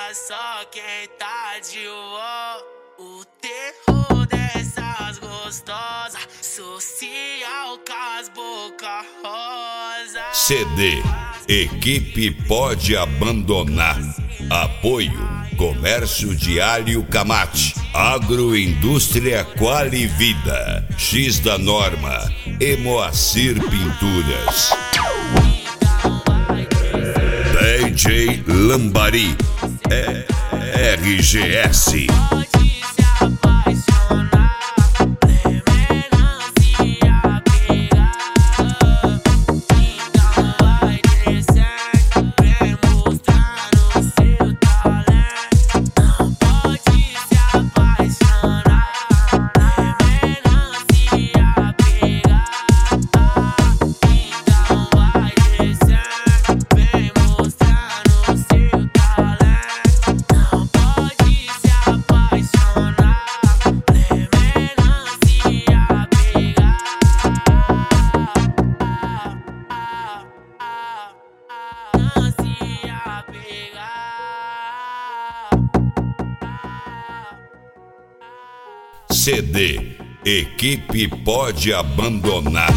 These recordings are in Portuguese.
só quem tá de ó. O terror dessas gostosas, social com as boca rosa. CD Equipe Pode Abandonar. Apoio Comércio Diário Camate, Agroindústria Qualivida, X da Norma e Moacir Pinturas. DJ Lambari, RGS. CD Equipe Pode Abandonar.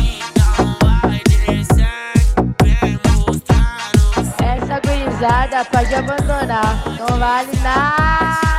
Essa gurizada pode abandonar, não vale nada.